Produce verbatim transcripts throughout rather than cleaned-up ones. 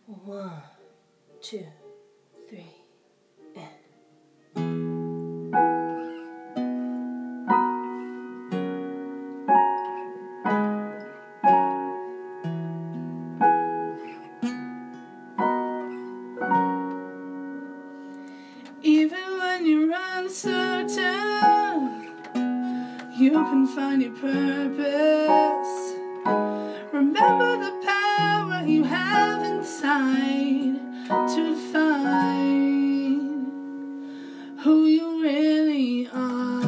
One, two, three, and... Even when you're uncertain, you can find your purpose. Remember the power you have inside to define who you really are.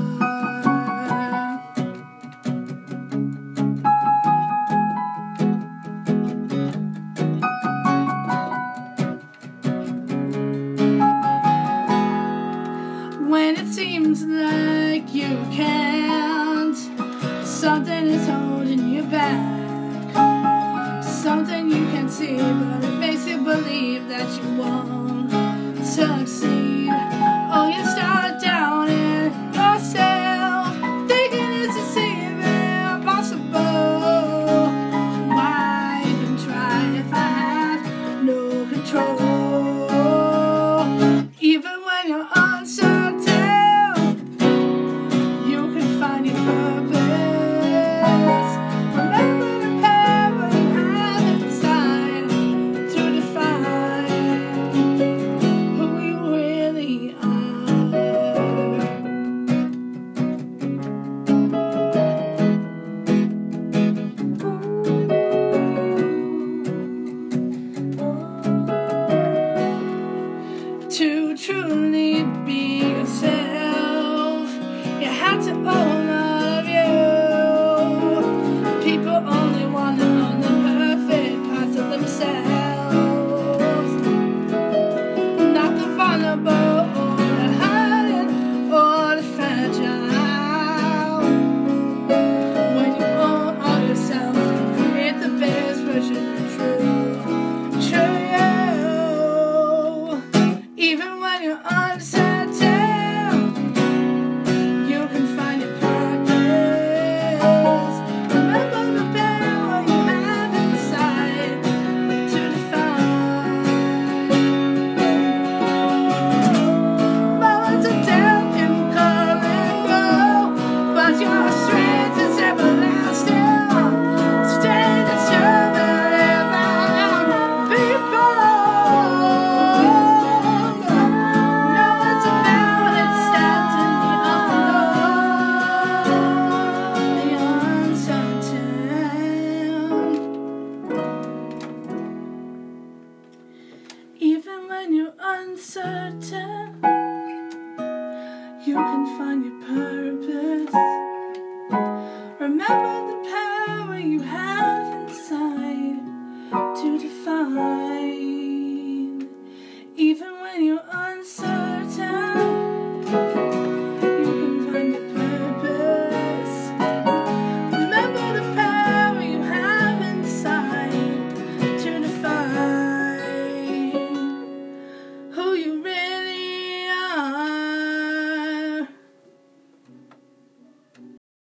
When it seems like you can't, something is holding you back. Something you can't see, but it makes you believe that you won't succeed. Oh, you start doubting yourself, thinking it's even impossible. Why even try if I have no control? Even when you're uncertain, you can find your purpose. Remember the power you have inside to define who you really are. To truly be yourself, you have to own all of you. People only want to own the perfect parts of themselves, not the vulnerable or the hurting or the fragile. When you own all yourself, you create the best version of true, true you. Even when you're uncertain, you can find your purpose. Remember the power you have inside to define. Moments of doubt can come and go, but your strength is everlasting. Stay determined, live out, be bold. No, it's about accepting the unknown, the uncertain. Even when you're uncertain, you can find your purpose. Remember the power you have inside to define